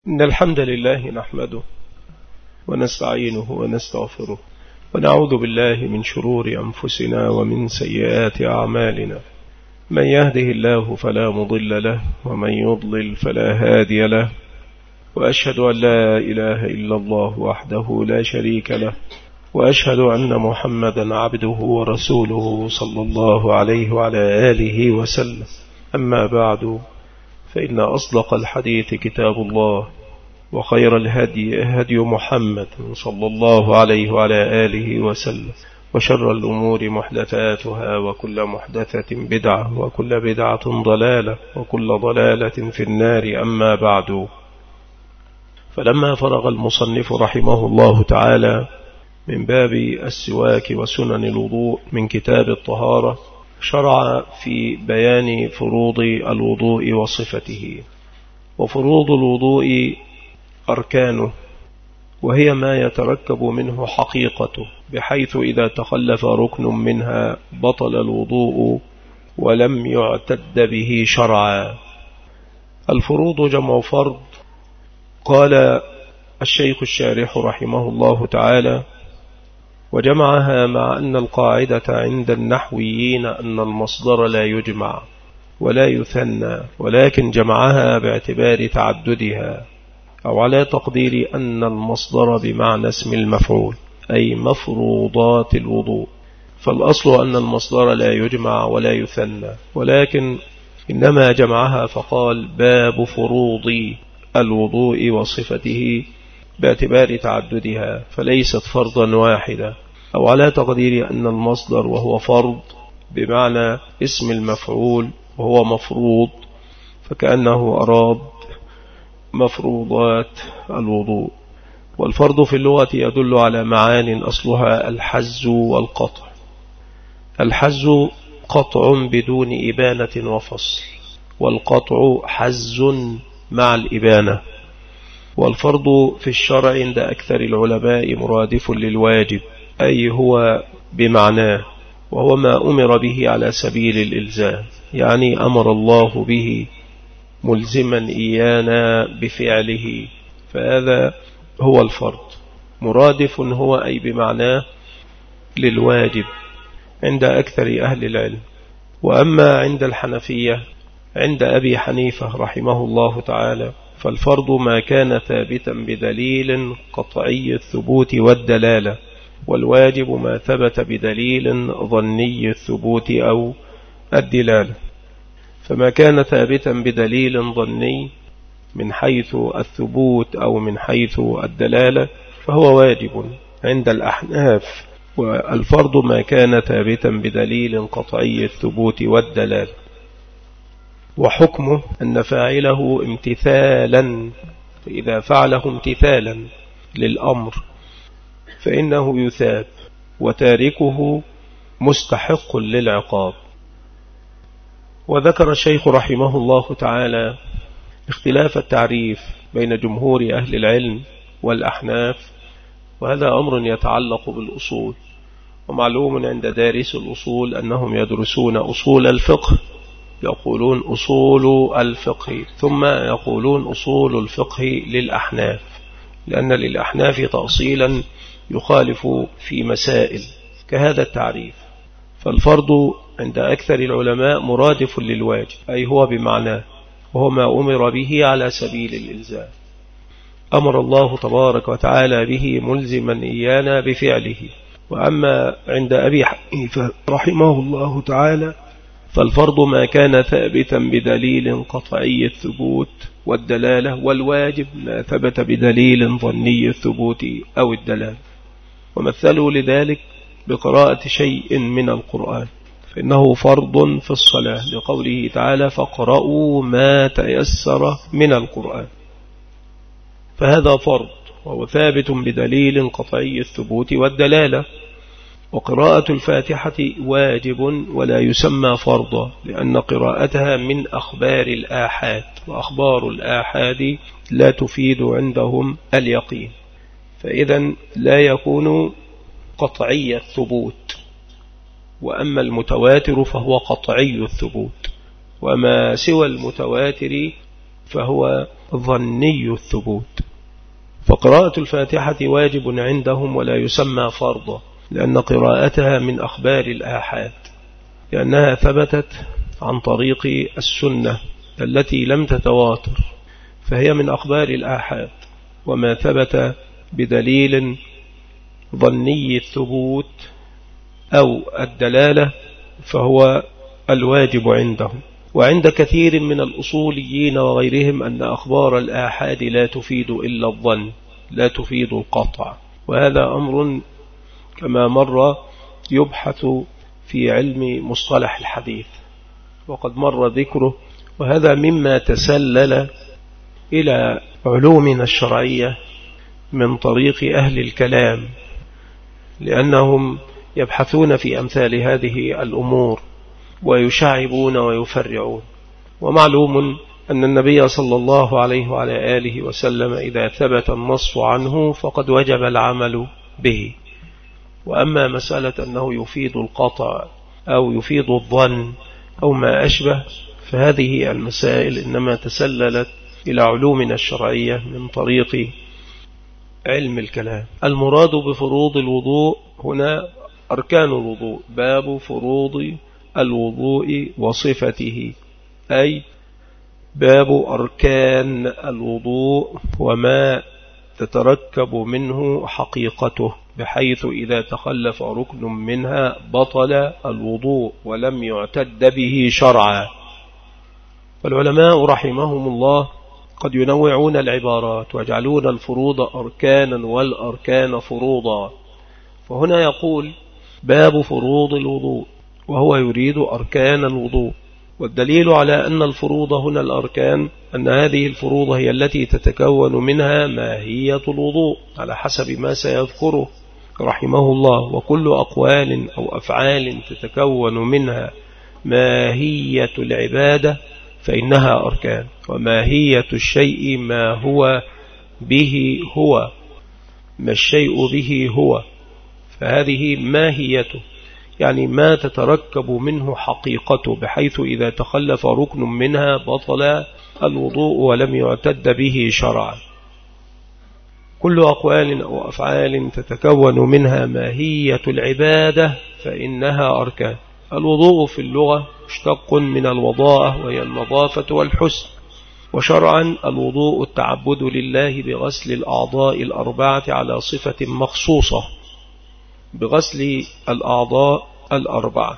إن الحمد لله نحمده ونستعينه ونستغفره ونعوذ بالله من شرور أنفسنا ومن سيئات أعمالنا. من يهده الله فلا مضل له ومن يضلل فلا هادي له، وأشهد أن لا إله إلا الله وحده لا شريك له، وأشهد أن محمدا عبده ورسوله صلى الله عليه وعلى آله وسلم. أما بعد، فإن أصدق الحديث كتاب الله، وخير الهدي هدي محمد صلى الله عليه وعلى آله وسلم، وشر الأمور محدثاتها، وكل محدثة بدعة، وكل بدعة ضلالة، وكل ضلالة في النار. أما بعد، فلما فرغ المصنف رحمه الله تعالى من باب السواك وسنن الوضوء من كتاب الطهارة، شرع في بيان فروض الوضوء وصفته. وفروض الوضوء أركانه، وهي ما يتركب منه حقيقته، بحيث إذا تخلف ركن منها بطل الوضوء ولم يعتد به شرعا. الفروض جمع فرض. قال الشيخ الشارح رحمه الله تعالى: وجمعها مع أن القاعدة عند النحويين أن المصدر لا يجمع ولا يثنى، ولكن جمعها باعتبار تعددها، أو على تقدير أن المصدر بمعنى اسم المفعول، أي مفروضات الوضوء. فالأصل أن المصدر لا يجمع ولا يثنى، ولكن إنما جمعها فقال: باب فروض الوضوء وصفته، باعتبار تعددها، فليست فرضا واحدا، أو على تقدير أن المصدر وهو فرض بمعنى اسم المفعول وهو مفروض، فكأنه أراد مفروضات الوضوء. والفرض في اللغة يدل على معان أصلها الحز والقطع. الحز قطع بدون إبانة وفصل، والقطع حز مع الإبانة. والفرض في الشرع عند أكثر العلماء مرادف للواجب، أي هو بمعناه، وهو ما أمر به على سبيل الإلزام، يعني أمر الله به ملزما إيانا بفعله، فهذا هو الفرض. مرادف هو أي بمعناه للواجب عند أكثر أهل العلم. وأما عند الحنفية، عند أبي حنيفة رحمه الله تعالى، فالفرض ما كان ثابتا بدليل قطعي الثبوت والدلالة، والواجب ما ثبت بدليل ظني الثبوت أو الدلالة. فما كان ثابتا بدليل ظني من حيث الثبوت أو من حيث الدلالة فهو واجب عند الأحناف، والفرض ما كان ثابتا بدليل قطعي الثبوت والدلالة. وحكمه أن فاعله امتثالا، فإذا فعله امتثالا للأمر فإنه يثاب، وتاركه مستحق للعقاب. وذكر الشيخ رحمه الله تعالى اختلاف التعريف بين جمهور أهل العلم والأحناف، وهذا أمر يتعلق بالأصول. ومعلوم عند دارس الأصول أنهم يدرسون أصول الفقه، يقولون أصول الفقه، ثم يقولون أصول الفقه للأحناف، لأن للأحناف تأصيلا يخالف في مسائل كهذا التعريف. فالفرض عند أكثر العلماء مرادف للواجب، أي هو بمعناه، وهو ما أمر به على سبيل الإلزام، أمر الله تبارك وتعالى به ملزما إيانا بفعله. وأما عند أبي حنيفة رحمه الله تعالى، فالفرض ما كان ثابتا بدليل قطعي الثبوت والدلالة، والواجب ما ثبت بدليل ظني الثبوت أو الدلالة. ومثلوا لذلك بقراءة شيء من القرآن، فإنه فرض في الصلاة، لقوله تعالى: فاقرؤوا ما تيسر من القرآن. فهذا فرض، وهو ثابت بدليل قطعي الثبوت والدلالة. وقراءة الفاتحة واجب ولا يسمى فرضا، لأن قراءتها من أخبار الآحاد، وأخبار الآحاد لا تفيد عندهم اليقين، فإذا لا يكون قطعي الثبوت. وأما المتواتر فهو قطعي الثبوت، وما سوى المتواتر فهو ظني الثبوت. فقراءة الفاتحة واجب عندهم ولا يسمى فرضا، لأن قراءتها من أخبار الآحاد، لأنها ثبتت عن طريق السنة التي لم تتواتر، فهي من أخبار الآحاد، وما ثبت بدليل ظني الثبوت أو الدلالة فهو الواجب عندهم. وعند كثير من الأصوليين وغيرهم أن أخبار الآحاد لا تفيد إلا الظن، لا تفيد القطع، وهذا أمر كما مر يبحث في علم مصطلح الحديث وقد مر ذكره، وهذا مما تسلل إلى علومنا الشرعية من طريق أهل الكلام، لأنهم يبحثون في أمثال هذه الأمور ويشعبون ويفرعون. ومعلوم أن النبي صلى الله عليه وعلى آله وسلم إذا ثبت النص عنه فقد وجب العمل به. وأما مسألة أنه يفيد القطع أو يفيد الظن أو ما أشبه، فهذه المسائل إنما تسللت إلى علومنا الشرعية من طريق علم الكلام. المراد بفروض الوضوء هنا أركان الوضوء، باب فروض الوضوء وصفته، أي باب أركان الوضوء وما تتركب منه حقيقته، بحيث إذا تخلف ركن منها بطل الوضوء ولم يعتد به شرعا. والعلماء رحمهم الله قد ينوعون العبارات ويجعلون الفروض أركانا والأركان فروضا، فهنا يقول باب فروض الوضوء وهو يريد أركان الوضوء. والدليل على أن الفروض هنا الأركان أن هذه الفروض هي التي تتكون منها ماهية الوضوء على حسب ما سيذكره رحمه الله. وكل أقوال أو أفعال تتكون منها ماهية العبادة فإنها أركان، وماهية الشيء ما هو به هو، ما الشيء به هو، فهذه ماهيته، يعني ما تتركب منه حقيقته، بحيث إذا تخلف ركن منها بطل الوضوء ولم يعتد به شرعا. كل أقوال أو أفعال تتكون منها ماهية العبادة فإنها أركان. الوضوء في اللغة مشتق من الوضاءة وهي النظافة والحسن، وشرعا الوضوء التعبد لله بغسل الأعضاء الأربعة على صفة مخصوصة، بغسل الأعضاء الأربعة.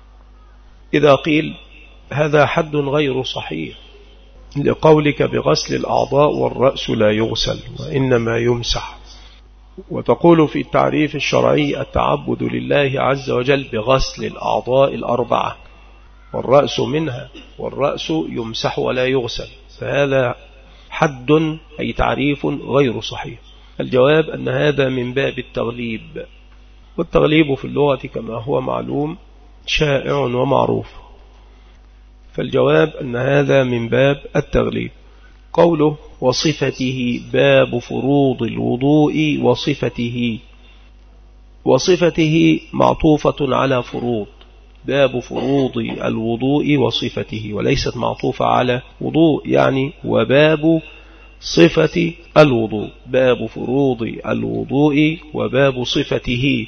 إذا قيل هذا حد غير صحيح لقولك بغسل الأعضاء والرأس لا يغسل وإنما يمسح، وتقول في التعريف الشرعي التعبد لله عز وجل بغسل الأعضاء الأربعة والرأس منها، والرأس يمسح ولا يغسل، فهذا حد أي تعريف غير صحيح. الجواب أن هذا من باب التغليب، والتغليب في اللغة كما هو معلوم شائع ومعروف، فالجواب أن هذا من باب التغليب. قوله وصفته باب فروض الوضوء وصفته، وصفته معطوفة على فروض، باب فروض الوضوء وصفته، وليست معطوفة على وضوء، يعني وباب صفة الوضوء، باب فروض الوضوء وباب صفته.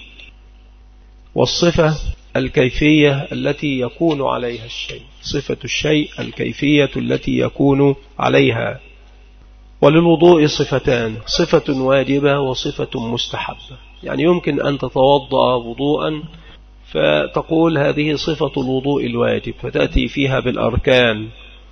والصفة الكيفية التي يكون عليها الشيء، صفة الشيء الكيفية التي يكون عليها. وللوضوء صفتان، صفة واجبة وصفة مستحبة، يعني يمكن أن تتوضأ وضوءا فتقول هذه صفة الوضوء الواجب فتأتي فيها بالأركان،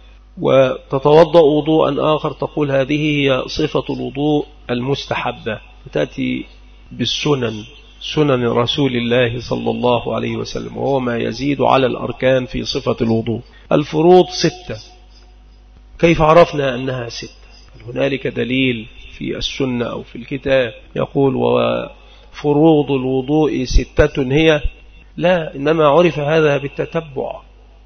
وتتوضأ وضوءا آخر تقول هذه هي صفة الوضوء المستحبة فتأتي بالسنن، سنن رسول الله صلى الله عليه وسلم، وهو ما يزيد على الأركان في صفة الوضوء. الفروض 6، كيف عرفنا أنها 6؟ هنالك دليل في السنة أو في الكتاب يقول وفروض الوضوء 6 هي؟ لا، إنما عرف هذا بالتتبع،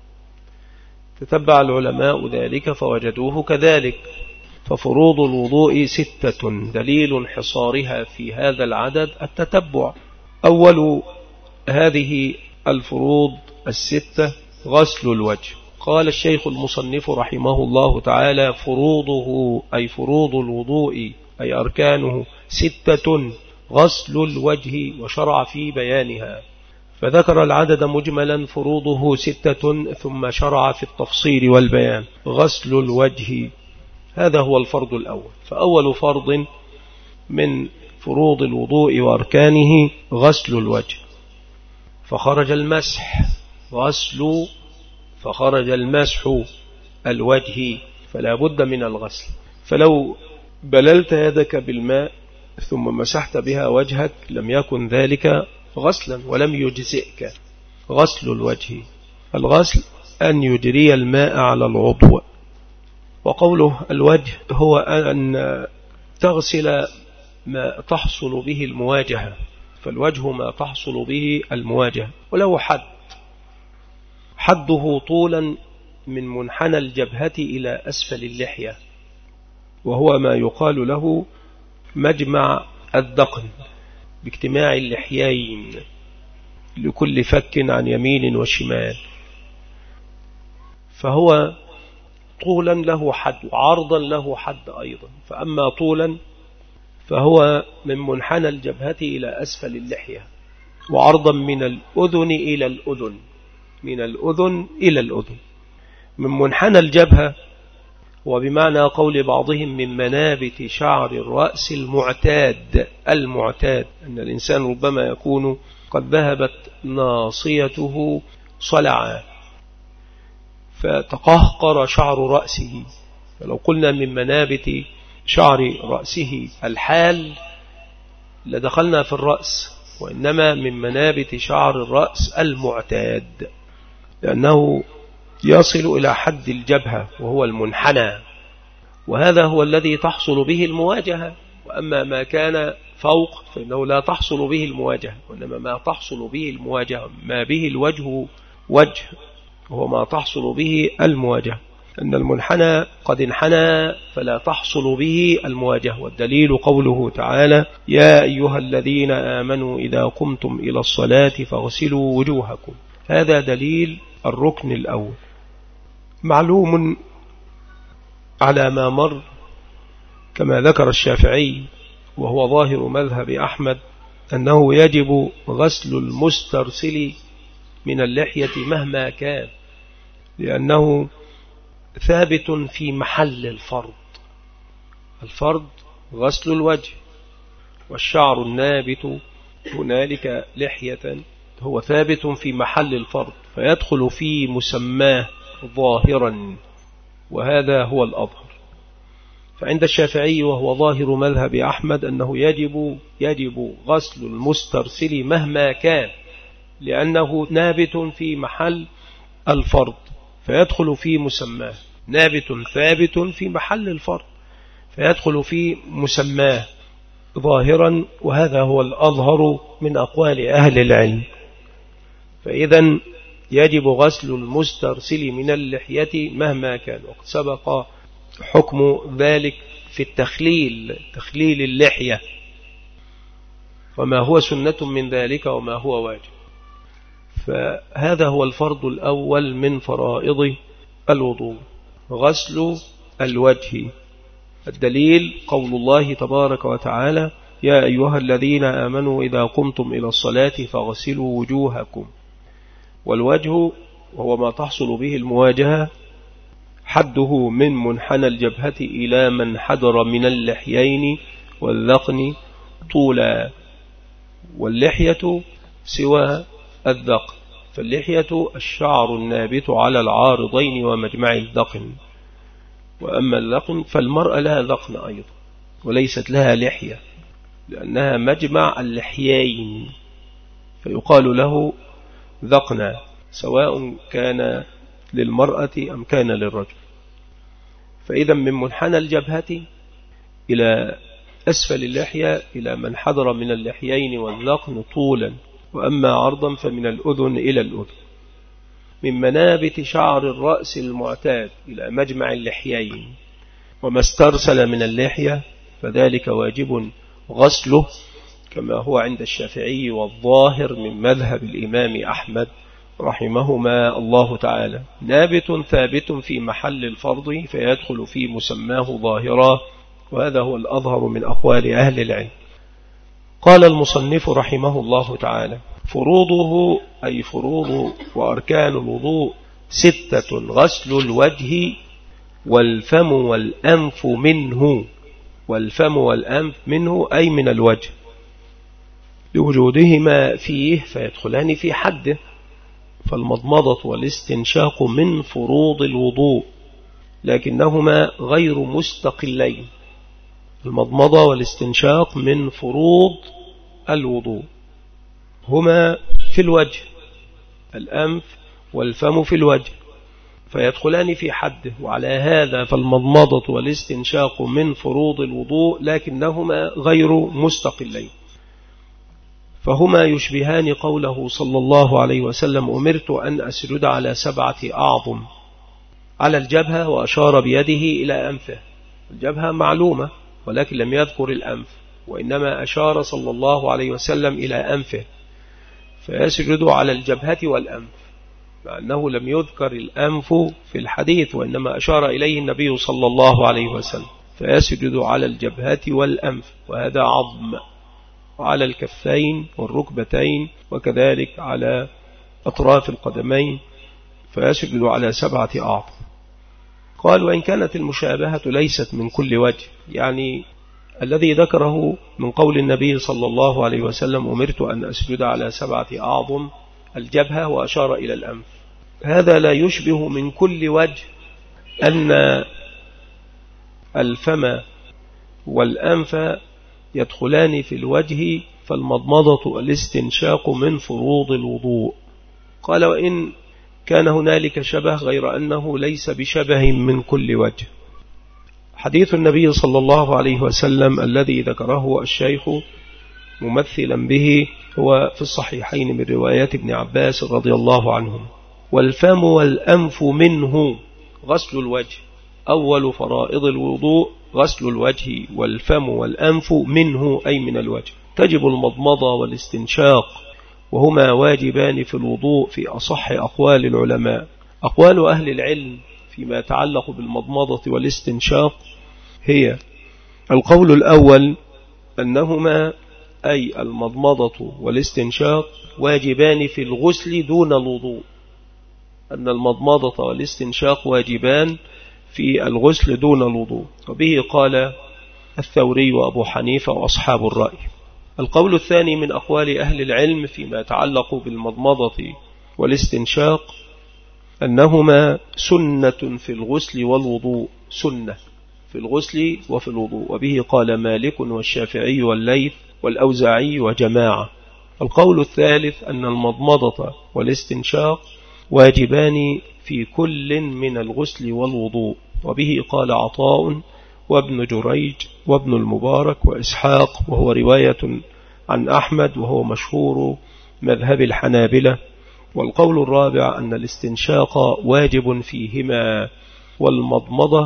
تتبع العلماء ذلك فوجدوه كذلك. ففروض الوضوء 6، دليل انحصارها في هذا العدد التتبع. أول هذه الفروض 6 غسل الوجه، قال الشيخ المصنف رحمه الله تعالى: فروضه أي فروض الوضوء أي أركانه 6: غسل الوجه، وشرع في بيانها، فذكر العدد مجملا: فروضه 6، ثم شرع في التفصيل والبيان. غسل الوجه هذا هو الفرض الأول، فأول فرض من فروض الوضوء وأركانه غسل الوجه. فخرج المسح فخرج المسح الوجه، فلا بد من الغسل. فلو بللت يدك بالماء ثم مسحت بها وجهك لم يكن ذلك غسلا ولم يجزئك. غسل الوجه، الغسل أن يجري الماء على العضو. وقوله الوجه هو أن تغسل ما تحصل به المواجهة، فالوجه ما تحصل به المواجهة، وله حده طولا من منحنى الجبهة إلى أسفل اللحية، وهو ما يقال له مجمع الدقن، باجتماع اللحيين لكل فك عن يمين وشمال. فهو طولا له حد، وعرضا له حد أيضا. فأما طولا فهو من منحنى الجبهة إلى أسفل اللحية، وعرضا من الأذن إلى الأذن، من الأذن إلى الأذن. من منحنى الجبهة وبمعنى قول بعضهم من منابت شعر الرأس المعتاد أن الإنسان ربما يكون قد ذهبت ناصيته صلعا فتقهقر شعر رأسه، فلو قلنا من منابت شعر رأسه الحال لدخلنا في الرأس، وإنما من منابت شعر الرأس المعتاد، لأنه يصل إلى حد الجبهة وهو المنحنى، وهذا هو الذي تحصل به المواجهة. وأما ما كان فوق فإنه لا تحصل به المواجهة، وإنما ما تحصل به المواجهة ما به الوجه وجه، وهو ما تحصل به المواجهة. أن المنحنى قد انحنى فلا تحصل به المواجهة، والدليل قوله تعالى: يا أيها الذين آمنوا إذا قمتم إلى الصلاة فاغسلوا وجوهكم. هذا دليل الركن الأول. معلوم على ما مر كما ذكر الشافعي وهو ظاهر مذهب أحمد أنه يجب غسل المسترسل من اللحية مهما كان، لأنه ثابت في محل الفرض غسل الوجه، والشعر النابت هنالك لحية هو ثابت في محل الفرض، فيدخل في مسماه ظاهرا، وهذا هو الأظهر. فعند الشافعي وهو ظاهر مذهب أحمد أنه يجب غسل المسترسل مهما كان، لأنه نابت في محل الفرض فيدخل في مسماه، نابت ثابت في محل الفرض فيدخل في مسماه ظاهرا، وهذا هو الأظهر من أقوال أهل العلم. فإذا يجب غسل المسترسل من اللحية مهما كان، وقد سبق حكم ذلك في تخليل اللحية، وما هو سنة من ذلك وما هو واجب. فهذا هو الفرض الأول من فرائض الوضوء، غسل الوجه. الدليل قول الله تبارك وتعالى: يا أيها الذين آمنوا إذا قمتم إلى الصلاة فاغسلوا وجوهكم. والوجه وهو ما تحصل به المواجهة حده من منحنى الجبهة إلى من حدر من اللحيين والذقن طولا، واللحية سوى الذقن، فاللحية الشعر النابت على العارضين ومجمع الذقن، وأما الذقن فالمرأة لها ذقن أيضا وليست لها لحية، لأنها مجمع اللحيين فيقال له ذقنا، سواء كان للمرأة أم كان للرجل. فإذا من منحنى الجبهة إلى أسفل اللحية إلى من حضر من اللحيين والذقن طولا، وأما عرضا فمن الأذن إلى الأذن. من منابت شعر الرأس المعتاد إلى مجمع اللحيين، وما استرسل من اللحية فذلك واجب غسله، كما هو عند الشافعي والظاهر من مذهب الإمام أحمد رحمهما الله تعالى نابت ثابت في محل الفرض فيدخل في مسماه ظاهرا، وهذا هو الأظهر من أقوال أهل العلم. قال المصنف رحمه الله تعالى: فروضه أي فروض وأركان الوضوء 6: غسل الوجه والفم والأنف منه، والفم والأنف منه أي من الوجه، لوجودهما فيه فيدخلان في حده، فالمضمضة والاستنشاق من فروض الوضوء لكنهما غير مستقلين. المضمضة والاستنشاق من فروض الوضوء، هما في الوجه، الأنف والفم في الوجه، فيدخلان في حده، وعلى هذا فالمضمضة والاستنشاق من فروض الوضوء لكنهما غير مستقلين، فهما يشبهان قوله صلى الله عليه وسلم: أمرت أن أسجد على 7 أعظم، على الجبهة، وأشار بيده إلى أنفه. الجبهة معلومة ولكن لم يذكر الأنف، وإنما أشار صلى الله عليه وسلم إلى أنفه، فيسجد على الجبهة والأنف، مع أنه لم يذكر الأنف في الحديث، وإنما أشار إليه النبي صلى الله عليه وسلم، فيسجد على الجبهة والأنف، وهذا عظم، وعلى الكفين والركبتين، وكذلك على أطراف القدمين، فيسجد على 7 أعظم. قال: وإن كانت المشابهة ليست من كل وجه، يعني الذي ذكره من قول النبي صلى الله عليه وسلم: أمرت أن أسجد على 7 أعظم، الجبهة وأشار إلى الأنف، هذا لا يشبه من كل وجه أن الفم والأنف يدخلان في الوجه، فالمضمضة والاستنشاق من فروض الوضوء. قال: وإن كان هنالك شبه غير أنه ليس بشبه من كل وجه. حديث النبي صلى الله عليه وسلم الذي ذكره الشيخ ممثلا به هو في الصحيحين من روايات ابن عباس رضي الله عنهم: والفم والأنف منه غسل الوجه، أول فرائض الوضوء غسل الوجه، والفم والأنف منه أي من الوجه. تجب المضمضة والاستنشاق، وهما واجبان في الوضوء في أصح أقوال العلماء. أقوال أهل العلم فيما يتعلق بالمضمضة والاستنشاق هي: القول الأول أنهما أي المضمضة والاستنشاق واجبان في الغسل دون الوضوء، أن المضمضة والاستنشاق واجبان في الغسل دون الوضوء، وبه قال الثوري وأبو حنيفة وأصحاب الرأي. القول الثاني من أقوال أهل العلم فيما يتعلق بالمضمضة والاستنشاق أنهما سنة في الغسل والوضوء، سنة في الغسل وفي الوضوء، وبه قال مالك والشافعي والليث والأوزاعي وجماعة. القول الثالث أن المضمضة والاستنشاق واجبان في كل من الغسل والوضوء، وبه قال عطاء وابن جريج وابن المبارك وإسحاق، وهو رواية عن أحمد وهو مشهور مذهب الحنابلة. والقول الرابع أن الاستنشاق واجب فيهما، والمضمضة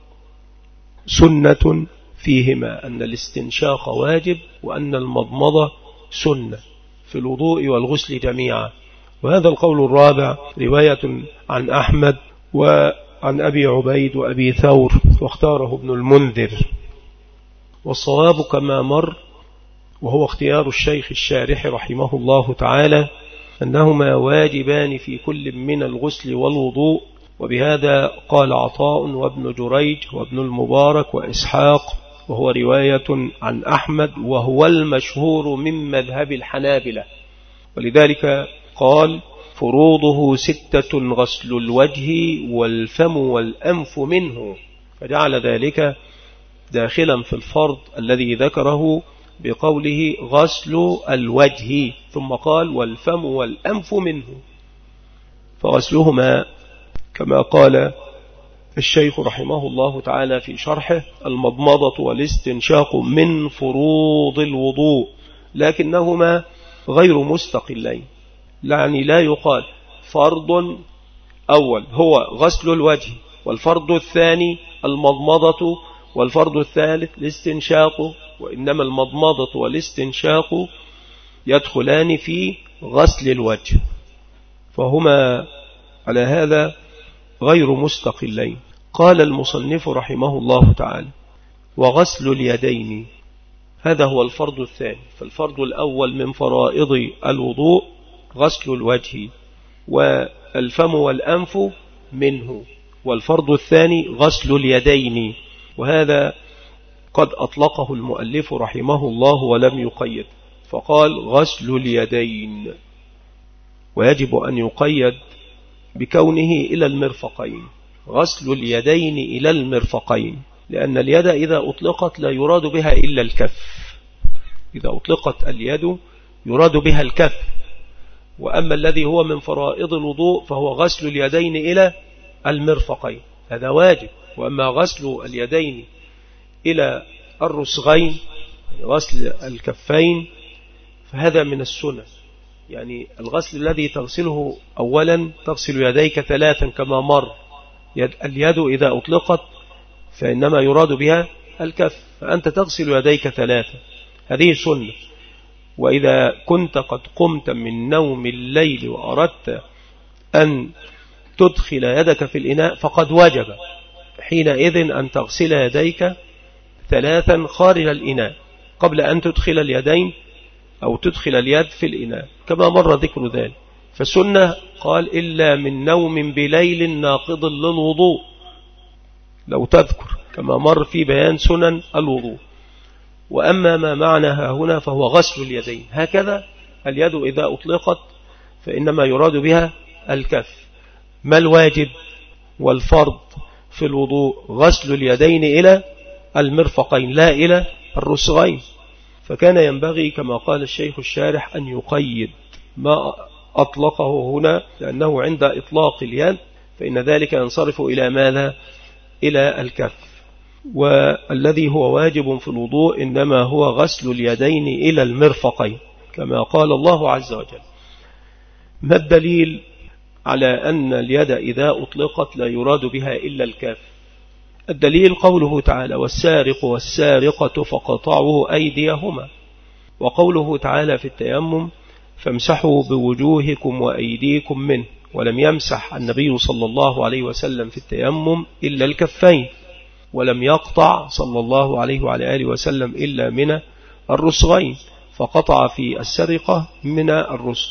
سنة فيهما، أن الاستنشاق واجب وأن المضمضة سنة في الوضوء والغسل جميعا. وهذا القول الرابع رواية عن أحمد وعن أبي عبيد وأبي ثور، واختاره ابن المنذر. والصواب كما مر، وهو اختيار الشيخ الشارح رحمه الله تعالى، أنهما واجبان في كل من الغسل والوضوء، وبهذا قال عطاء وابن جريج وابن المبارك وإسحاق، وهو رواية عن أحمد وهو المشهور من مذهب الحنابلة. ولذلك قال: فروضه 6: غسل الوجه والفم والأنف منه، فجعل ذلك داخلا في الفرض الذي ذكره بقوله غسل الوجه، ثم قال والفم والأنف منه، فغسلهما كما قال الشيخ رحمه الله تعالى في شرحه: المضمضة والاستنشاق من فروض الوضوء لكنهما غير مستقلين، يعني لا يقال فرض أول هو غسل الوجه، والفرض الثاني المضمضة، والفرض الثالث الاستنشاق، وإنما المضمضة والاستنشاق يدخلان في غسل الوجه، فهما على هذا غير مستقلين. قال المصنف رحمه الله تعالى: وغسل اليدين هذا هو الفرض الثاني. فالفرض الأول من فرائض الوضوء غسل الوجه والفم والأنف منه، والفرض الثاني غسل اليدين، وهذا قد أطلقه المؤلف رحمه الله ولم يقيد، فقال غسل اليدين، ويجب أن يقيد بكونه إلى المرفقين، غسل اليدين إلى المرفقين، لأن اليد إذا أطلقت لا يراد بها إلا الكف، إذا أطلقت اليد يراد بها الكف، وأما الذي هو من فرائض الوضوء فهو غسل اليدين إلى المرفقين، هذا واجب. وأما غسل اليدين إلى الرسغين، غسل الكفين، فهذا من السنة، يعني الغسل الذي تغسله أولا تغسل يديك 3 كما مر. اليد إذا أطلقت فإنما يراد بها الكف، فأنت تغسل يديك 3، هذه سنة. وإذا كنت قد قمت من نوم الليل وأردت أن تدخل يدك في الإناء فقد وجب حينئذ أن تغسل يديك 3 خارج الإناء قبل أن تدخل اليدين أو تدخل اليد في الإناء كما مر ذكر ذلك. فسنة قال إلا من نوم بليل ناقض للوضوء، لو تذكر كما مر في بيان سنن الوضوء. وأما ما معناها هنا فهو غسل اليدين، هكذا اليد إذا أطلقت فإنما يراد بها الكف. ما الواجب والفرض في الوضوء؟ غسل اليدين إلى المرفقين لا إلى الرسغين. فكان ينبغي كما قال الشيخ الشارح أن يقيد ما أطلقه هنا، لأنه عند إطلاق اليد فإن ذلك ينصرف إلى ماذا؟ إلى الكف. والذي هو واجب في الوضوء إنما هو غسل اليدين إلى المرفقين كما قال الله عز وجل. ما الدليل على أن اليد إذا أطلقت لا يراد بها إلا الكف؟ الدليل قوله تعالى: والسارق والسارقة فقطعوا أيديهما، وقوله تعالى في التيمم: فامسحوا بوجوهكم وأيديكم منه، ولم يمسح النبي صلى الله عليه وسلم في التيمم إلا الكفين، ولم يقطع صلى الله عليه وعلى آله وسلم إلا من الرسغين، فقطع في السرقة من الرسغ.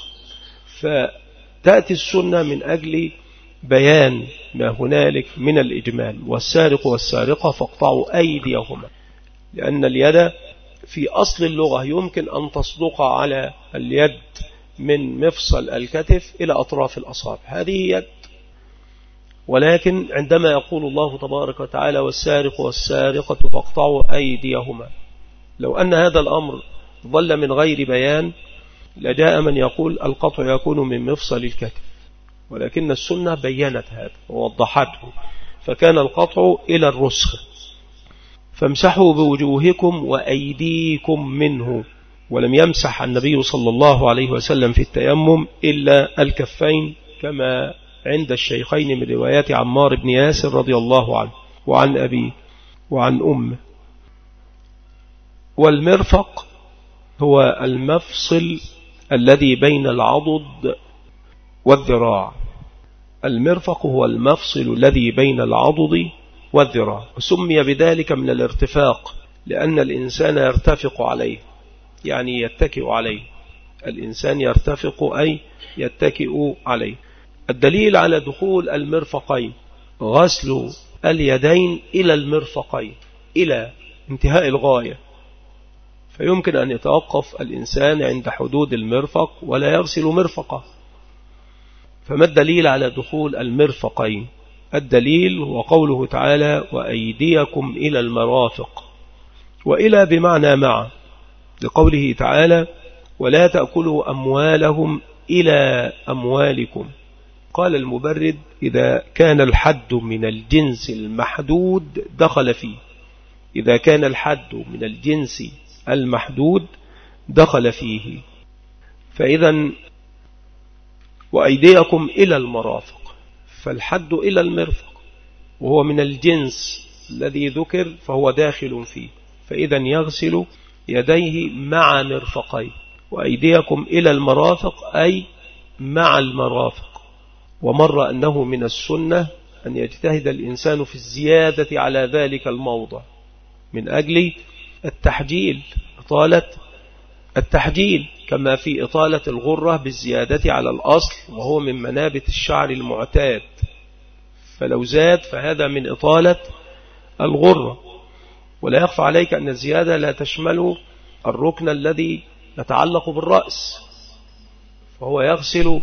فتأتي السنة من أجل بيان ما هنالك من الإجمال: والسارق والسارقة فاقطعوا أيديهما، لأن اليد في أصل اللغة يمكن أن تصدق على اليد من مفصل الكتف إلى أطراف الأصابع، هذه يد. ولكن عندما يقول الله تبارك وتعالى: والسارق والسارقة فاقطعوا أيديهما، لو أن هذا الأمر ظل من غير بيان لجاء من يقول القطع يكون من مفصل الكتف، ولكن السنة بيّنت هذا ووضحته، فكان القطع إلى الرسغ. فامسحوا بوجوهكم وأيديكم منه، ولم يمسح النبي صلى الله عليه وسلم في التيمم إلا الكفين كما عند الشيخين من روايات عمار بن ياسر رضي الله عنه وعن أبيه وعن أمه. والمرفق هو المفصل الذي بين العضد والذراع، المرفق هو المفصل الذي بين العضد والذراع، وسمي بذلك من الارتفاق لأن الإنسان يرتفق عليه، يعني يتكئ عليه، الإنسان يرتفق أي يتكئ عليه. الدليل على دخول المرفقين غسل اليدين إلى المرفقين إلى انتهاء الغاية، فيمكن أن يتوقف الإنسان عند حدود المرفق ولا يغسل مرفقه. فما الدليل على دخول المرفقين؟ الدليل هو قوله تعالى: وأيديكم إلى المرافق، وإلى بمعنى مع، لقوله تعالى: ولا تأكلوا أموالهم إلى أموالكم. قال المبرد: إذا كان الحد من الجنس المحدود دخل فيه، إذا كان الحد من الجنس المحدود دخل فيه. فإذا وأيديكم إلى المرافق، فالحد إلى المرفق وهو من الجنس الذي ذكر فهو داخل فيه، فإذا يغسل يديه مع مرفقيه، وأيديكم إلى المرافق أي مع المرافق. ومر أنه من السنة أن يجتهد الإنسان في الزيادة على ذلك الموضع من أجل التحجيل، إطالة التحجيل، كما في إطالة الغرة بالزيادة على الأصل، وهو من منابت الشعر المعتاد، فلو زاد فهذا من إطالة الغرة. ولا يخفى عليك أن الزيادة لا تشمل الركن الذي يتعلق بالرأس، فهو يغسل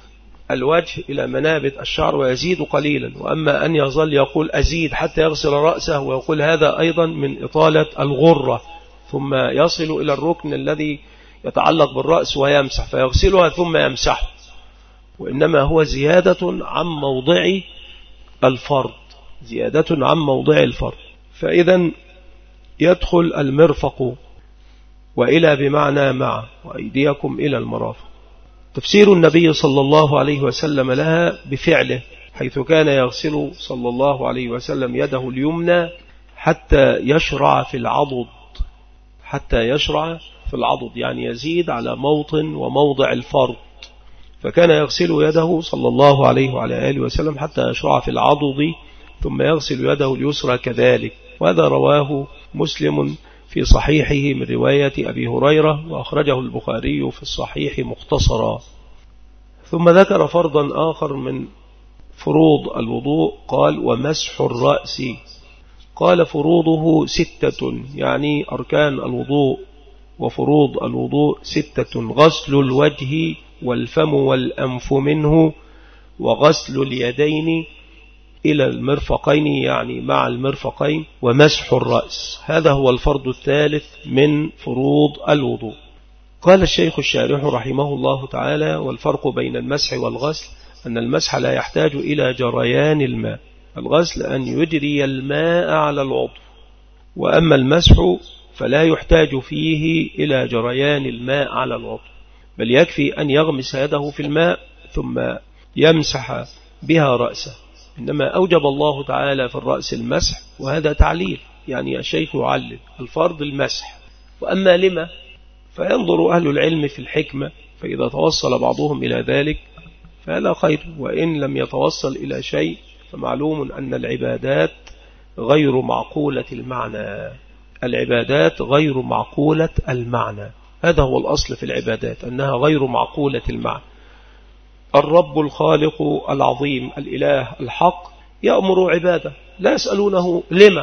الوجه إلى منابت الشعر ويزيد قليلا. وأما أن يظل يقول أزيد حتى يغسل رأسه ويقول هذا أيضا من إطالة الغرة، ثم يصل إلى الركن الذي يتعلق بالرأس ويمسح فيغسلها ثم يمسح، وإنما هو زيادة عن موضع الفرض، زيادة عن موضع الفرض. فإذا يدخل المرفق وإلى بمعنى مع، وأيديكم إلى المرافق. تفسير النبي صلى الله عليه وسلم لها بفعله، حيث كان يغسل صلى الله عليه وسلم يده اليمنى حتى يشرع في العضد، حتى يشرع في العضد، يعني يزيد على موطن وموضع الفرض، فكان يغسل يده صلى الله عليه وعلى آله وسلم حتى يشرع في العضد، ثم يغسل يده اليسرى كذلك. وهذا رواه مسلم في صحيحه من رواية أبي هريرة، وأخرجه البخاري في الصحيح مختصرا. ثم ذكر فرضا آخر من فروض الوضوء، قال ومسح الرأس. قال فروضه 6، يعني أركان الوضوء وفروض الوضوء 6: غسل الوجه والفم والأنف منه، وغسل اليدين إلى المرفقين يعني مع المرفقين، ومسح الرأس. هذا هو الفرض الثالث من فروض الوضوء. قال الشيخ الشارح رحمه الله تعالى: والفرق بين المسح والغسل أن المسح لا يحتاج إلى جريان الماء، الغسل أن يجري الماء على العضو، وأما المسح فلا يحتاج فيه إلى جريان الماء على العضو، بل يكفي أن يغمس يده في الماء ثم يمسح بها رأسه. إنما أوجب الله تعالى في الرأس المسح، وهذا تعليل، يعني الشيخ يعلل الفرض المسح. وأما لما فينظر أهل العلم في الحكمة، فإذا توصل بعضهم إلى ذلك فهذا خير، وإن لم يتوصل إلى شيء فمعلوم أن العبادات غير معقولة المعنى، العبادات غير معقولة المعنى، هذا هو الأصل في العبادات، أنها غير معقولة المعنى. الرب الخالق العظيم الإله الحق يأمر عباده لا يسألونه لما،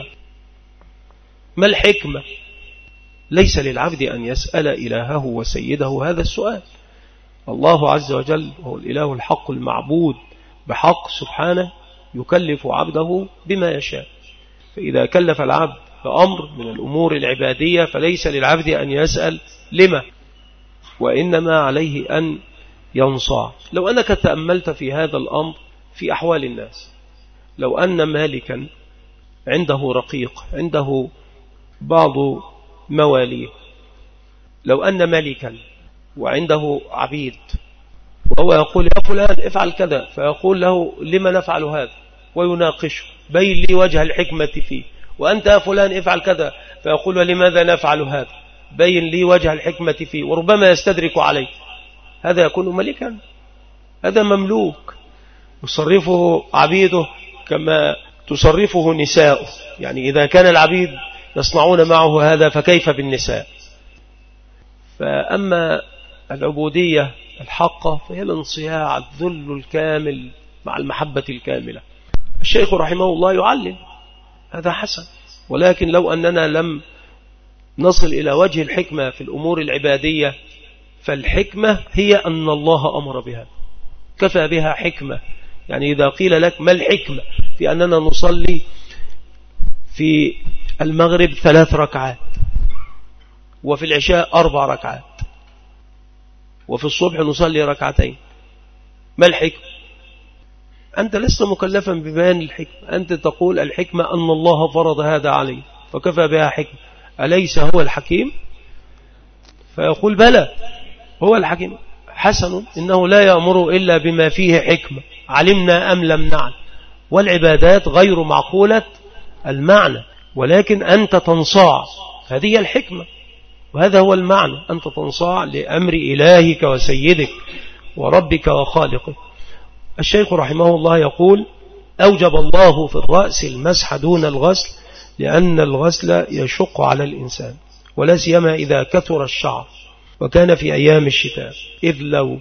ما الحكمة؟ ليس للعبد أن يسأل إلهه وسيده هذا السؤال. الله عز وجل هو الإله الحق المعبود بحق سبحانه، يكلف عبده بما يشاء، فإذا كلف العبد بأمر من الأمور العبادية فليس للعبد أن يسأل لما، وإنما عليه أن ينصاع. لو أنك تأملت في هذا الأمر في أحوال الناس، لو أن مالكا عنده رقيق، عنده بعض مواليه، لو أن مالكا وعنده عبيد، وهو يقول يا فلان افعل كذا، فيقول له لما نفعل هذا، ويناقشه بين لي وجه الحكمة فيه، وأنت يا فلان افعل كذا، فيقول لماذا نفعل هذا، بين لي وجه الحكمة فيه، وربما يستدرك عليه. هذا يكون ملكا، هذا مملوك يصرفه عبيده كما تصرفه نساؤه، يعني إذا كان العبيد يصنعون معه هذا فكيف بالنساء؟ فأما العبودية الحقة فهي الانصياع، الذل الكامل مع المحبة الكاملة. الشيخ رحمه الله يعلم هذا حسن، ولكن لو أننا لم نصل إلى وجه الحكمة في الأمور العبادية، فالحكمة هي أن الله أمر بها، كفى بها حكمة. يعني إذا قيل لك ما الحكمة في أننا نصلي في المغرب 3 ركعات، وفي العشاء 4 ركعات، وفي الصبح نصلي 2 ركعتين، ما الحكمة؟ أنت لست مكلفا ببيان الحكمة، أنت تقول الحكمة أن الله فرض هذا عليه فكفى بها حكمة، أليس هو الحكيم؟ فيقول بلى هو الحكيم، حسن، إنه لا يأمر إلا بما فيه حكمة، علمنا أم لم نعلم. والعبادات غير معقولة المعنى، ولكن أنت تنصاع، هذه الحكمة، وهذا هو المعنى، أنت تنصاع لأمر إلهك وسيدك وربك وخالقك. الشيخ رحمه الله يقول: أوجب الله في الرأس المسح دون الغسل، لأن الغسل يشق على الإنسان، ولا سيما إذا كثر الشعر، وكان في أيام الشتاء، إذ لو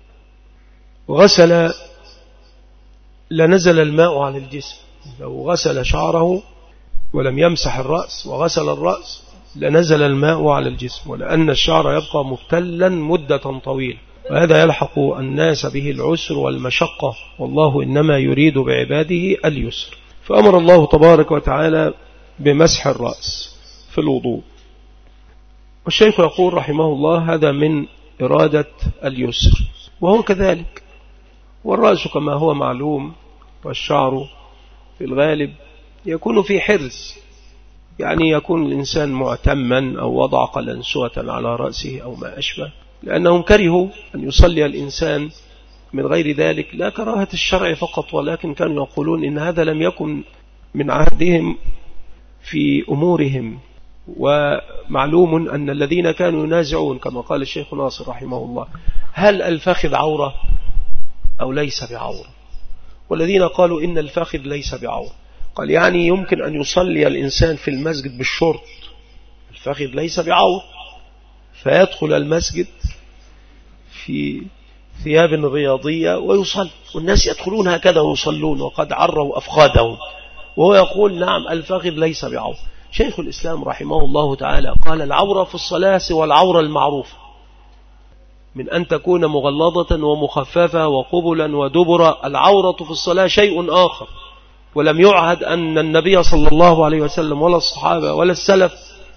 غسل لنزل الماء على الجسم. لو غسل شعره ولم يمسح الرأس وغسل الرأس لنزل الماء على الجسم، ولأن الشعر يبقى مبتلا مدة طويلة، وهذا يلحق الناس به العسر والمشقة، والله إنما يريد بعباده اليسر. فأمر الله تبارك وتعالى بمسح الرأس في الوضوء. والشيخ يقول رحمه الله: هذا من إرادة اليسر، وهو كذلك. والرأس كما هو معلوم والشعر في الغالب يكون في حرز، يعني يكون الإنسان معتما أو وضع قلنسوة على رأسه أو ما أشبه، لأنهم كرهوا أن يصلي الإنسان من غير ذلك، لا كراهة الشرع فقط، ولكن كانوا يقولون إن هذا لم يكن من عهدهم في أمورهم. ومعلوم أن الذين كانوا ينازعون كما قال الشيخ ناصر رحمه الله: هل الفخذ عورة أو ليس بعورة؟ والذين قالوا إن الفخذ ليس بعورة، قال يعني يمكن أن يصلي الإنسان في المسجد بالشورت، الفخذ ليس بعورة، فيدخل المسجد في ثياب رياضية ويصلي، والناس يدخلون هكذا ويصلون وقد عروا أفخاذهم، وهو يقول نعم الفخذ ليس بعورة. شيخ الإسلام رحمه الله تعالى قال: العورة في الصلاة سوى العورة المعروفة، من أن تكون مغلظة ومخففة وقبلا ودبرا. العورة في الصلاة شيء آخر، ولم يعهد أن النبي صلى الله عليه وسلم ولا الصحابة ولا السلف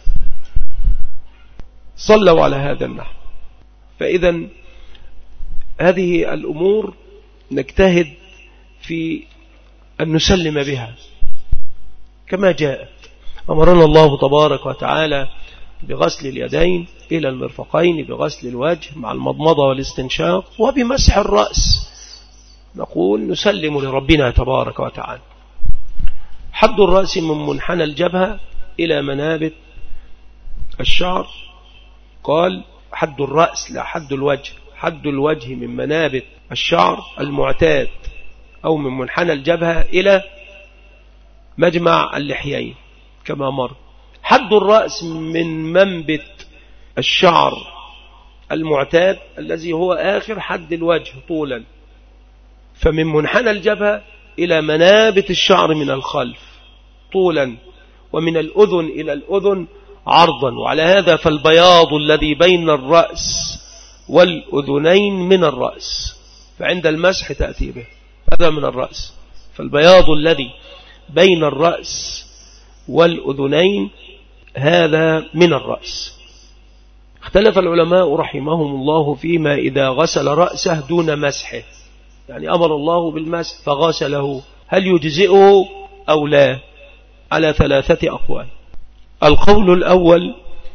صلوا على هذا النحو. فإذا هذه الأمور نجتهد في أن نسلم بها كما جاءت. أمرنا الله تبارك وتعالى بغسل اليدين إلى المرفقين، بغسل الوجه مع المضمضة والاستنشاق، وبمسح الرأس. نقول نسلم لربنا تبارك وتعالى. حد الرأس من منحنى الجبهة إلى منابت الشعر. قال حد الرأس لا حد الوجه، حد الوجه من منابت الشعر المعتاد أو من منحنى الجبهة إلى مجمع اللحيين كما مر. حد الرأس من منبت الشعر المعتاد الذي هو آخر حد الوجه طولا، فمن منحنى الجبهة إلى منابت الشعر من الخلف طولا، ومن الأذن إلى الأذن عرضا. وعلى هذا فالبياض الذي بين الرأس والأذنين من الرأس، فعند المسح تأتي به، هذا من الرأس. فالبياض الذي بين الرأس والأذنين هذا من الرأس. اختلف العلماء رحمهم الله فيما إذا غسل رأسه دون مسحه، يعني أمر الله بالمسح فغسله، هل يجزئه أو لا؟ على 3 أقوال. القول الأول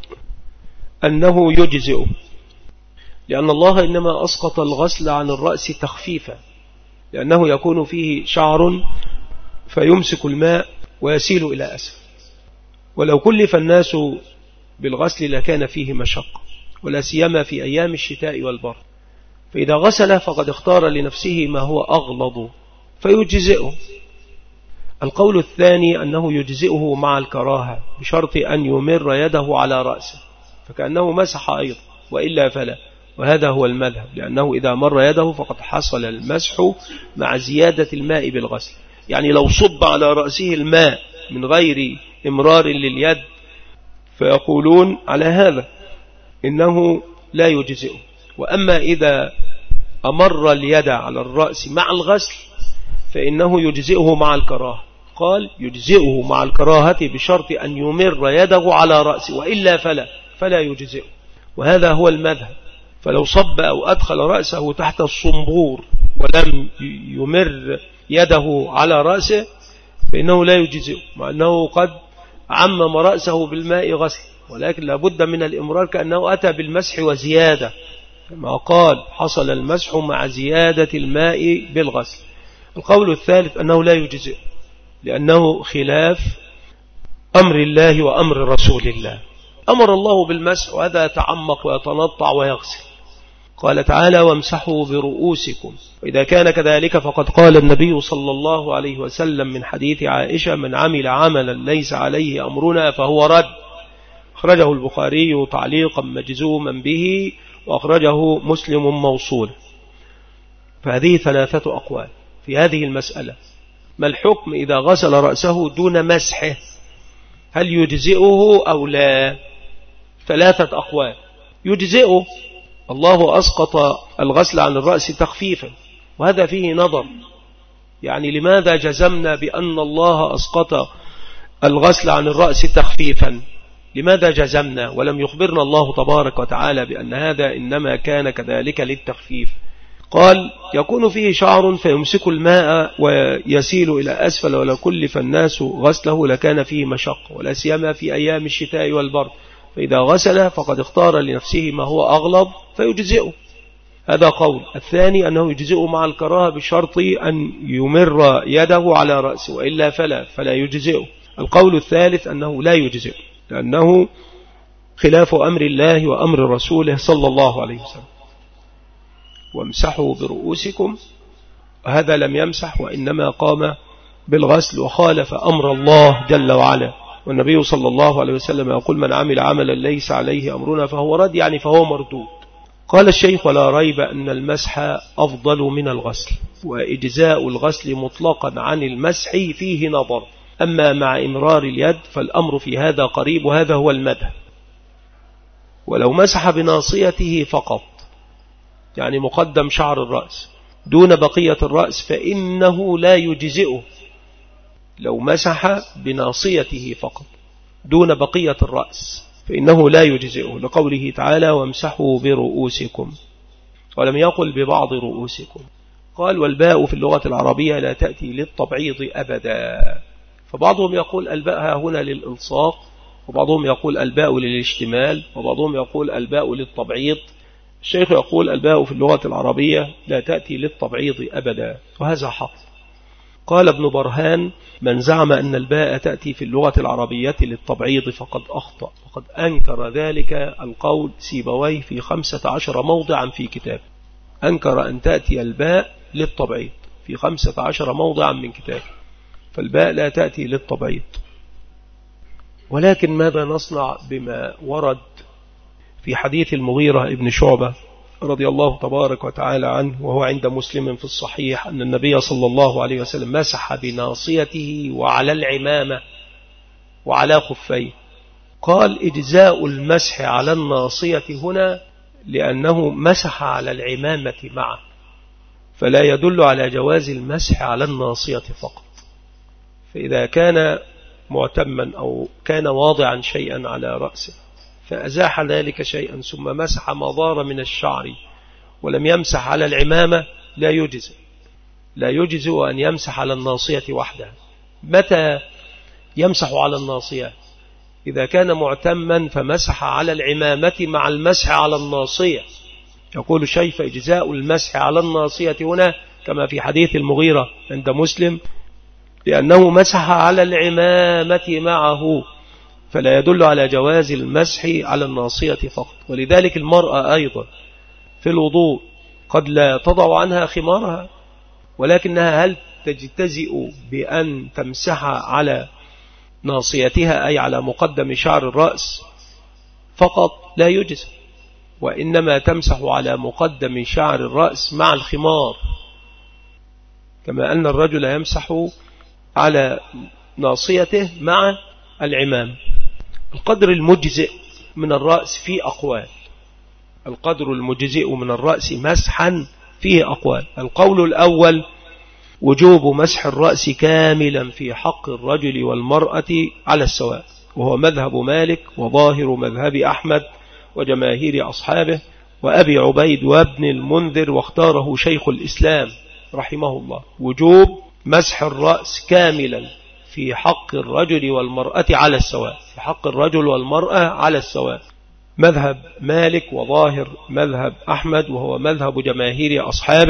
أنه يجزئه، لأن الله إنما أسقط الغسل عن الرأس تخفيفا، لأنه يكون فيه شعر فيمسك الماء ويسيل إلى أسفل، ولو كلف الناس بالغسل لكان فيه مشقة، ولا سيما في أيام الشتاء والبرد. فإذا غسل فقد اختار لنفسه ما هو أغلظ فيجزئه. القول الثاني أنه يجزئه مع الكراهة بشرط أن يمر يده على رأسه، فكأنه مسح أيضا، وإلا فلا. وهذا هو المذهب، لأنه إذا مر يده فقد حصل المسح مع زيادة الماء بالغسل. يعني لو صب على رأسه الماء من غير إمرار لليد فيقولون على هذا إنه لا يجزئه. وأما إذا أمر اليد على الرأس مع الغسل فإنه يجزئه مع الكراهة. قال يجزئه مع الكراهة بشرط أن يمر يده على رأسه، وإلا فلا يجزئه. وهذا هو المذهب. فلو صب أو أدخل رأسه تحت الصنبور ولم يمر يده على رأسه فإنه لا يجزئه، مع أنه قد عمم رأسه بالماء غسل، ولكن لابد من الإمرار كأنه أتى بالمسح وزيادة، كما قال حصل المسح مع زيادة الماء بالغسل. القول الثالث أنه لا يجزئ، لأنه خلاف أمر الله وأمر رسول الله. أمر الله بالمسح وهذا يتعمق ويتنطع ويغسل، قال تعالى وامسحوا برؤوسكم. وإذا كان كذلك فقد قال النبي صلى الله عليه وسلم من حديث عائشة من عمل عملا ليس عليه أمرنا فهو رد. أخرجه البخاري تعليقا مجزوما به، وأخرجه مسلم موصولا. فهذه 3 أقوال في هذه المسألة. ما الحكم إذا غسل رأسه دون مسحه؟ هل يجزئه أو لا؟ 3 أقوال. يجزئه، الله أسقط الغسل عن الرأس تخفيفا، وهذا فيه نظر. يعني لماذا جزمنا بأن الله أسقط الغسل عن الرأس تخفيفا؟ لماذا جزمنا ولم يخبرنا الله تبارك وتعالى بأن هذا إنما كان كذلك للتخفيف؟ قال يكون فيه شعر فيمسك الماء ويسيل إلى أسفل، ولو كلف الناس غسله لكان فيه مشق، ولا سيما في أيام الشتاء والبرد، فإذا غسل فقد اختار لنفسه ما هو أغلظ فيجزئه. هذا قول. الثاني أنه يجزئه مع الكراهة بشرط أن يمر يده على رأسه، وإلا فلا يجزئه. القول الثالث أنه لا يجزئه، لأنه خلاف أمر الله وأمر رسوله صلى الله عليه وسلم. وامسحوا برؤوسكم، هذا لم يمسح وإنما قام بالغسل وخالف أمر الله جل وعلا. والنبي صلى الله عليه وسلم يقول من عمل عملا ليس عليه أمرنا فهو رد، يعني فهو مردود. قال الشيخ ولا ريب أن المسح أفضل من الغسل، وإجزاء الغسل مطلقا عن المسح فيه نظر. أما مع إمرار اليد فالأمر في هذا قريب، وهذا هو المذهب. ولو مسح بناصيته فقط، يعني مقدم شعر الرأس دون بقية الرأس، فإنه لا يجزئه. لو مسح بناصيته فقط دون بقية الرأس فإنه لا يجزئه، لقوله تعالى وامسحوا برؤوسكم، ولم يقل ببعض رؤوسكم. قال والباء في اللغة العربية لا تأتي للتبعيض أبدا. فبعضهم يقول الباء هنا للإلصاق، وبعضهم يقول الباء للاشتمال، وبعضهم يقول الباء للتبعيض. الشيخ يقول الباء في اللغة العربية لا تأتي للتبعيض أبدا، وهذا حق. قال ابن برهان من زعم أن الباء تأتي في اللغة العربية للتبعيض فقد أخطأ، وقد أنكر ذلك القول سيبويه في 15 موضعا في كتاب. أنكر أن تأتي الباء للتبعيض في 15 موضعا من كتاب، فالباء لا تأتي للتبعيض. ولكن ماذا نصنع بما ورد في حديث المغيرة ابن شعبة رضي الله تبارك وتعالى عنه، وهو عند مسلم في الصحيح، أن النبي صلى الله عليه وسلم مسح بناصيته وعلى العمامة وعلى خفيه. قال إجزاء المسح على الناصية هنا لأنه مسح على العمامة معه، فلا يدل على جواز المسح على الناصية فقط. فإذا كان معتما أو كان واضعا شيئا على رأسه فأزاح ذلك شيئا ثم مسح ما ضار من الشعر ولم يمسح على العمامة لا يجزئ أن يمسح على الناصية وحدها. متى يمسح على الناصية؟ إذا كان معتما فمسح على العمامة مع المسح على الناصية. يقول الشيخ إجزاء المسح على الناصية هنا كما في حديث المغيرة عند مسلم لأنه مسح على العمامة معه، فلا يدل على جواز المسح على الناصية فقط. ولذلك المرأة أيضا في الوضوء قد لا تضع عنها خمارها، ولكنها هل تجتزئ بأن تمسح على ناصيتها أي على مقدم شعر الرأس فقط؟ لا يجزئ، وإنما تمسح على مقدم شعر الرأس مع الخمار، كما أن الرجل يمسح على ناصيته مع العمام. القدر المجزئ من الرأس فيه أقوال. القدر المجزئ من الرأس مسحا فيه أقوال. القول الأول وجوب مسح الرأس كاملا في حق الرجل والمرأة على السواء، وهو مذهب مالك وظاهر مذهب أحمد وجماهير أصحابه وأبي عبيد وابن المنذر، واختاره شيخ الإسلام رحمه الله وجوب مسح الرأس كاملا في حق الرجل والمرأة على السواء، في حق الرجل والمرأة على السواء، مذهب مالك وظاهر مذهب أحمد وهو مذهب جماهير أصحابه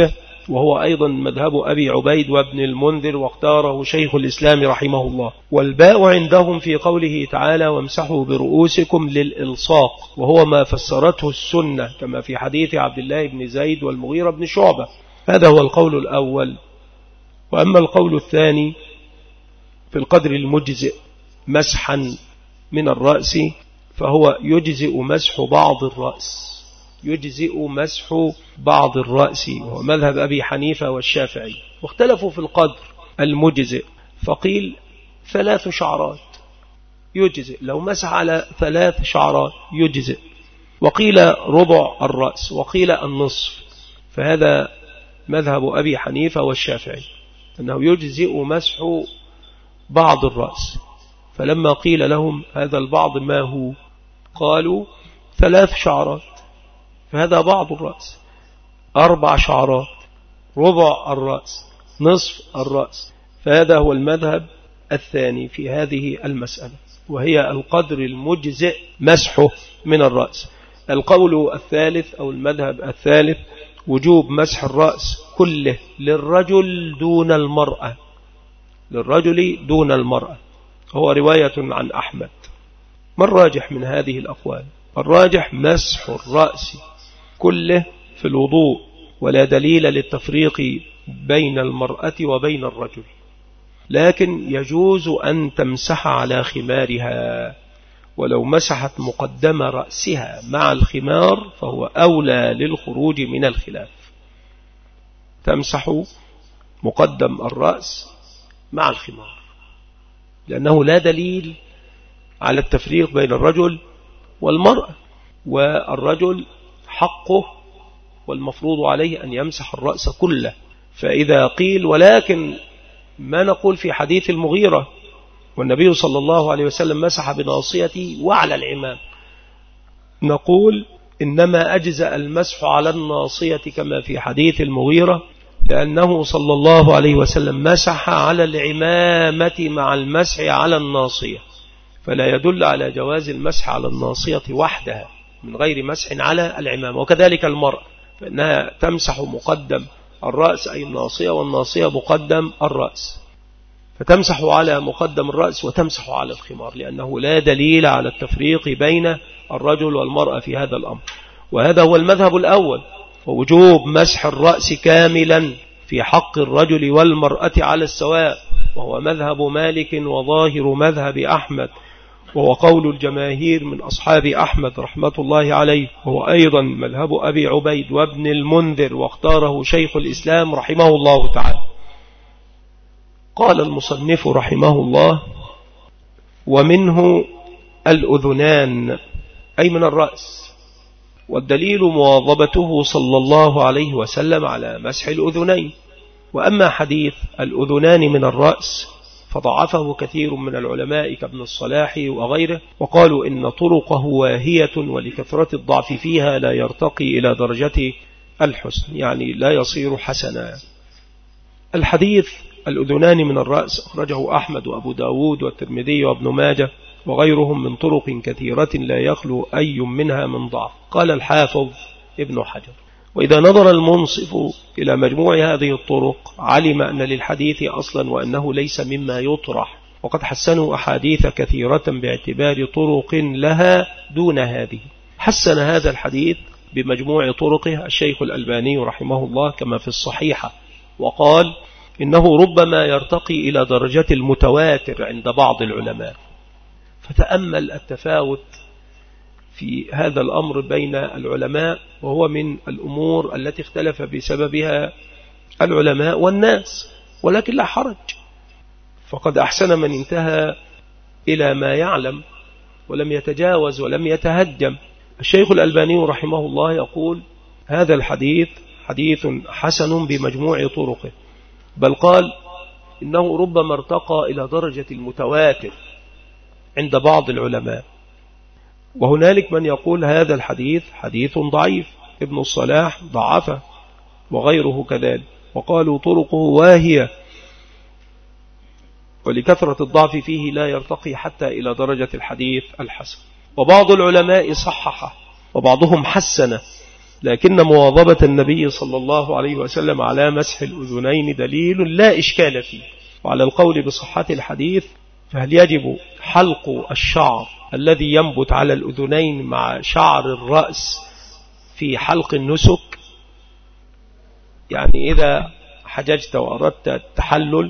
وهو أيضا مذهب أبي عبيد وابن المنذر، واختاره شيخ الإسلام رحمه الله. والباء عندهم في قوله تعالى وامسحوا برؤوسكم للإلصاق، وهو ما فسرته السنة كما في حديث عبد الله بن زيد والمغيرة بن شعبة. هذا هو القول الأول. وأما القول الثاني في القدر المجزئ مسحا من الرأس، فهو يجزئ مسح بعض الرأس، يجزئ مسح بعض الرأس، وهو مذهب أبي حنيفة والشافعي. واختلفوا في القدر المجزئ، فقيل 3 شعرات يجزئ، لو مسح على 3 شعرات يجزئ، وقيل ربع الرأس، وقيل النصف. فهذا مذهب أبي حنيفة والشافعي أنه يجزئ مسح بعض الرأس. فلما قيل لهم هذا البعض ما هو، قالوا 3 شعرات، فهذا بعض الرأس. 4 شعرات، ربع الرأس، نصف الرأس. فهذا هو المذهب الثاني في هذه المسألة، وهي القدر المجزئ مسحه من الرأس. القول الثالث أو المذهب الثالث وجوب مسح الرأس كله للرجل دون المرأة، للرجل دون المرأة، هو رواية عن أحمد. ما الراجح من هذه الأقوال؟ الراجح مسح الرأس كله في الوضوء، ولا دليل للتفريق بين المرأة وبين الرجل، لكن يجوز أن تمسح على خمارها، ولو مسحت مقدم رأسها مع الخمار فهو أولى للخروج من الخلاف. تمسح مقدم الرأس مع الخمار، لأنه لا دليل على التفريق بين الرجل والمرأة، والرجل حقه والمفروض عليه أن يمسح الرأس كله. فإذا قيل ولكن ما نقول في حديث المغيرة والنبي صلى الله عليه وسلم مسح بناصيته وعلى العمام، نقول إنما أجزأ المسح على الناصية كما في حديث المغيرة، لأنه صلى الله عليه وسلم مسح على العمامة مع المسح على الناصية، فلا يدل على جواز المسح على الناصية وحدها من غير مسح على العمامة. وكذلك المرأة فإنها تمسح مقدم الرأس أي الناصية، والناصية مقدم الرأس، فتمسح على مقدم الرأس وتمسح على الخمار، لأنه لا دليل على التفريق بين الرجل والمرأة في هذا الأمر. وهذا هو المذهب الأول، ووجوب مسح الرأس كاملا في حق الرجل والمرأة على السواء، وهو مذهب مالك وظاهر مذهب أحمد، وهو قول الجماهير من أصحاب أحمد رحمة الله عليه، وهو أيضا مذهب أبي عبيد وابن المنذر، واختاره شيخ الإسلام رحمه الله تعالى. قال المصنف رحمه الله ومنه الأذنان أي من الرأس، والدليل مواظبته صلى الله عليه وسلم على مسح الأذنين. وأما حديث الأذنان من الرأس فضعفه كثير من العلماء كابن الصلاح وغيره، وقالوا إن طرقه واهية، ولكثرة الضعف فيها لا يرتقي إلى درجة الحسن، يعني لا يصير حسنا. الحديث الأذنان من الرأس أخرجه أحمد وأبو داود والترمذي وابن ماجه وغيرهم من طرق كثيرة لا يخلو أي منها من ضعف. قال الحافظ ابن حجر وإذا نظر المنصف إلى مجموع هذه الطرق علم أن للحديث أصلا وأنه ليس مما يطرح، وقد حسنوا أحاديث كثيرة باعتبار طرق لها دون هذه. حسن هذا الحديث بمجموع طرقه الشيخ الألباني رحمه الله كما في الصحيحة، وقال إنه ربما يرتقي إلى درجة المتواتر عند بعض العلماء. فتأمل التفاوت في هذا الأمر بين العلماء، وهو من الأمور التي اختلف بسببها العلماء والناس، ولكن لا حرج، فقد أحسن من انتهى إلى ما يعلم ولم يتجاوز ولم يتهجم. الشيخ الألباني رحمه الله يقول هذا الحديث حديث حسن بمجموع طرقه، بل قال إنه ربما ارتقى إلى درجة المتواتر عند بعض العلماء. وهنالك من يقول هذا الحديث حديث ضعيف، ابن الصلاح ضعفه وغيره كذلك، وقالوا طرقه واهية، ولكثرة الضعف فيه لا يرتقي حتى إلى درجة الحديث الحسن. وبعض العلماء صححه وبعضهم حسنه، لكن مواظبة النبي صلى الله عليه وسلم على مسح الأذنين دليل لا إشكال فيه. وعلى القول بصحة الحديث، فهل يجب حلق الشعر الذي ينبت على الأذنين مع شعر الرأس في حلق النسك؟ يعني إذا حججت وأردت التحلل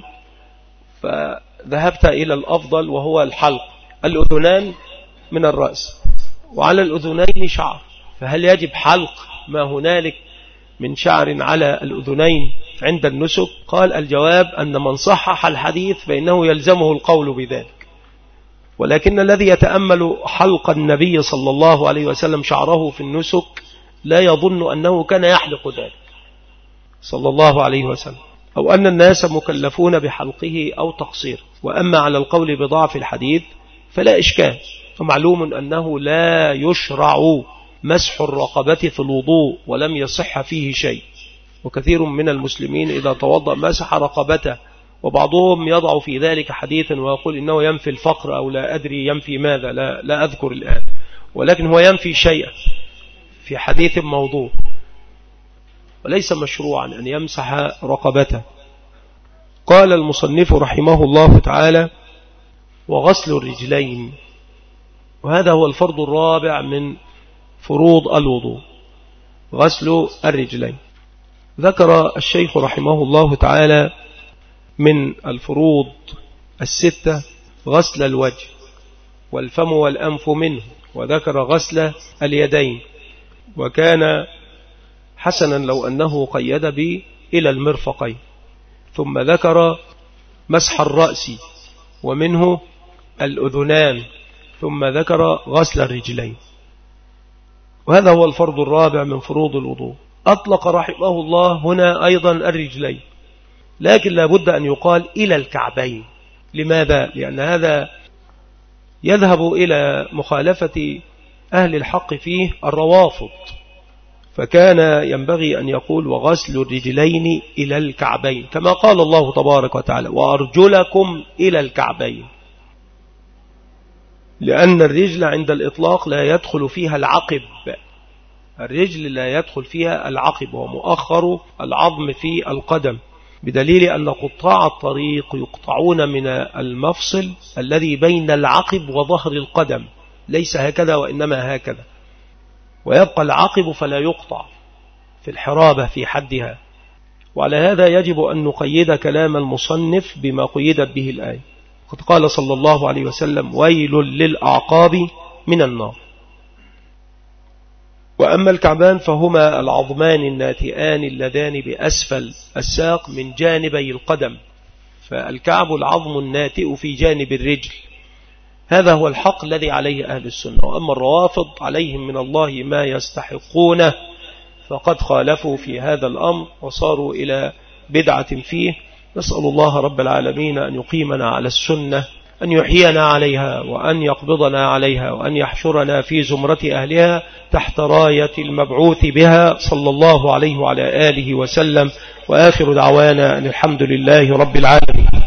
فذهبت إلى الأفضل وهو الحلق، الأذنان من الرأس وعلى الأذنين شعر، فهل يجب حلق ما هنالك من شعر على الأذنين عند النسك؟ قال الجواب أن من صحح الحديث فإنه يلزمه القول بذلك، ولكن الذي يتأمل حلق النبي صلى الله عليه وسلم شعره في النسك لا يظن أنه كان يحلق ذلك صلى الله عليه وسلم، أو أن الناس مكلفون بحلقه أو تقصير. وأما على القول بضعف الحديث فلا إشكال، فمعلوم أنه لا يشرع مسح الرقبة في الوضوء ولم يصح فيه شيء، وكثير من المسلمين إذا توضأ مسح رقبته، وبعضهم يضع في ذلك حديثا ويقول إنه ينفي الفقر أو لا أدري ينفي ماذا، لا أذكر الآن، ولكن هو ينفي شيئا في حديث موضوع، وليس مشروعا أن يمسح رقبته. قال المصنف رحمه الله تعالى: وغسل الرجلين، وهذا هو الفرض الرابع من فروض الوضوء، غسل الرجلين. ذكر الشيخ رحمه الله تعالى من الفروض الستة غسل الوجه والفم والأنف منه، وذكر غسل اليدين، وكان حسنا لو أنه قيد به إلى المرفقين، ثم ذكر مسح الرأس ومنه الأذنان، ثم ذكر غسل الرجلين، وهذا هو الفرض الرابع من فروض الوضوء. أطلق رحمه الله هنا أيضا الرجلين، لكن لا بد أن يقال إلى الكعبين. لماذا؟ لأن هذا يذهب إلى مخالفة أهل الحق فيه الروافض، فكان ينبغي أن يقول وغسل الرجلين إلى الكعبين، كما قال الله تبارك وتعالى وأرجلكم إلى الكعبين، لأن الرجل عند الإطلاق لا يدخل فيها العقب، الرجل لا يدخل فيها العقب ومؤخر العظم في القدم، بدليل أن قطاع الطريق يقطعون من المفصل الذي بين العقب وظهر القدم، ليس هكذا وإنما هكذا، ويبقى العقب فلا يقطع في الحرابة في حدها. وعلى هذا يجب أن نقيد كلام المصنف بما قيدت به الآية، قد قال صلى الله عليه وسلم ويل للأعقاب من النار. وأما الكعبان فهما العظمان الناتئان اللذان بأسفل الساق من جانبي القدم، فالكعب العظم الناتئ في جانب الرجل، هذا هو الحق الذي عليه أهل السنة. وأما الروافض عليهم من الله ما يستحقونه، فقد خالفوا في هذا الأمر وصاروا إلى بدعة فيه. نسأل الله رب العالمين أن يقيمنا على السنة، أن يحيينا عليها، وأن يقبضنا عليها، وأن يحشرنا في زمرة أهلها تحت راية المبعوث بها صلى الله عليه وعلى آله وسلم. وآخر دعوانا أن الحمد لله رب العالمين.